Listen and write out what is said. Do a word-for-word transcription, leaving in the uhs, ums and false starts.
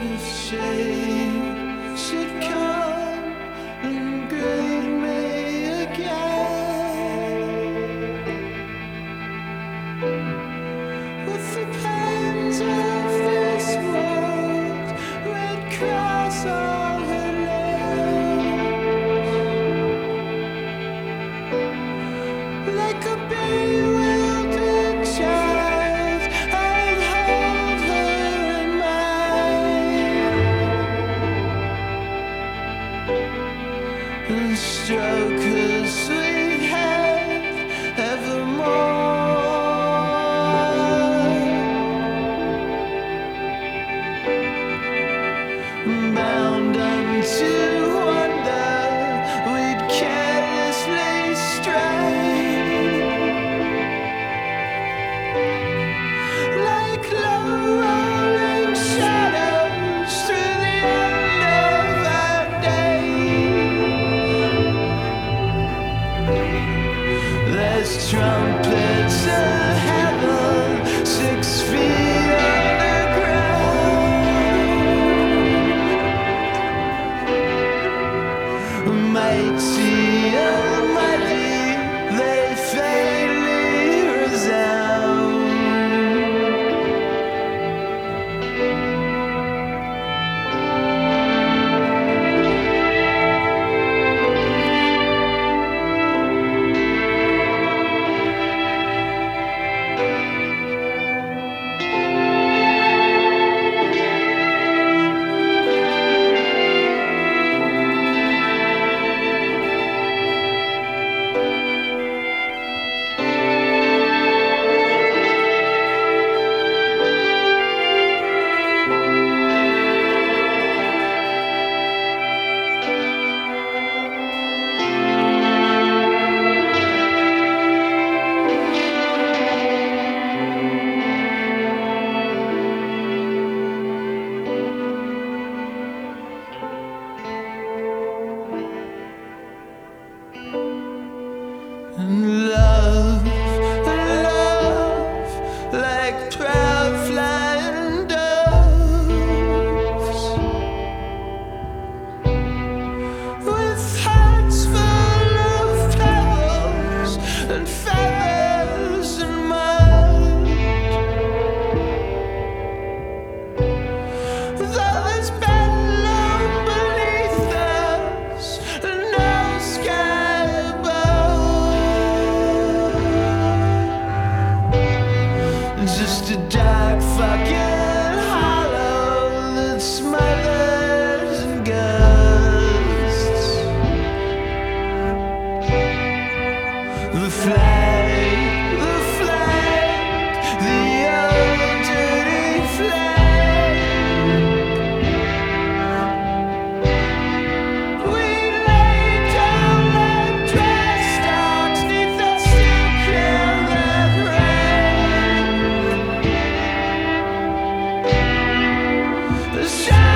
If shade should come and greet me again, with the pains of this world, red cross on her lips, like a bewildered child, I'd hold her in mine and stroke her sweet head evermore, bound unto wonder, we'd carelessly stray, like low rolling shadows through the end of our days. There's trumpets of heaven six feet underground, mighty and mighty, they faintly resound. And love, love, like proud flying doves, with hearts full of pebbles and feathers and mud. Though there's bedlam beneath us and no sky above, just a dark fucking hollow that smothers and gusts. The flag, the flag, the old dirty flag. We lay down like dry stalks 'neath that still clear that rain. The shadow